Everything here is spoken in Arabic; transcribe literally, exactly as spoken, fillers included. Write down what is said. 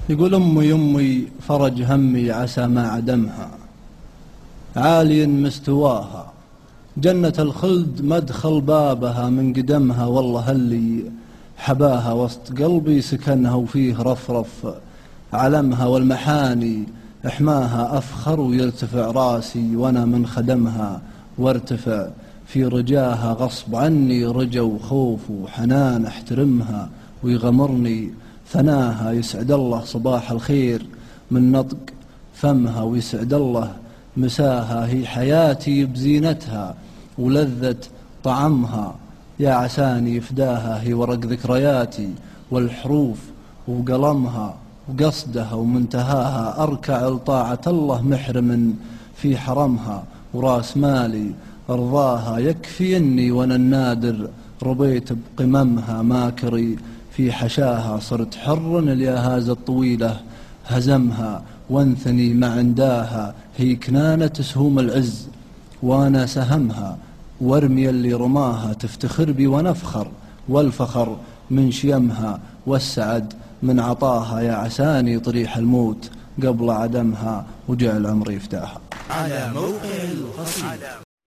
يقول أمي أمي فرج همي عسى ما عدمها، عالي مستواها جنة الخلد مدخل بابها، من قدمها والله اللي حباها، وسط قلبي سكنها وفيه رفرف علمها، والمحاني احماها أفخر ويرتفع راسي وأنا من خدمها، وارتفع في رجاها غصب عني رجا وخوف وحنان، احترمها ويغمرني ثناها، يسعد الله صباح الخير من نطق فمها، ويسعد الله مساها، هي حياتي بزينتها ولذة طعمها، يا عساني يفداها، هي ورق ذكرياتي والحروف وقلمها وقصدها ومنتهاها، أركع لطاعة الله محرم في حرمها، وراس مالي أرضاها، يكفي أني وأنا النادر ربيت بقممها، ماكري في حشاها، صرت حر الياهاز الطويلة هزمها، وانثني ما عنداها، هي كنانة سهوم العز وأنا سهمها، وارمي اللي رماها، تفتخر بي ونفخر، والفخر من شيمها، والسعد من عطاها، يا عساني طريح الموت قبل عدمها، وجعل عمري يفداها. على موقع القصيد.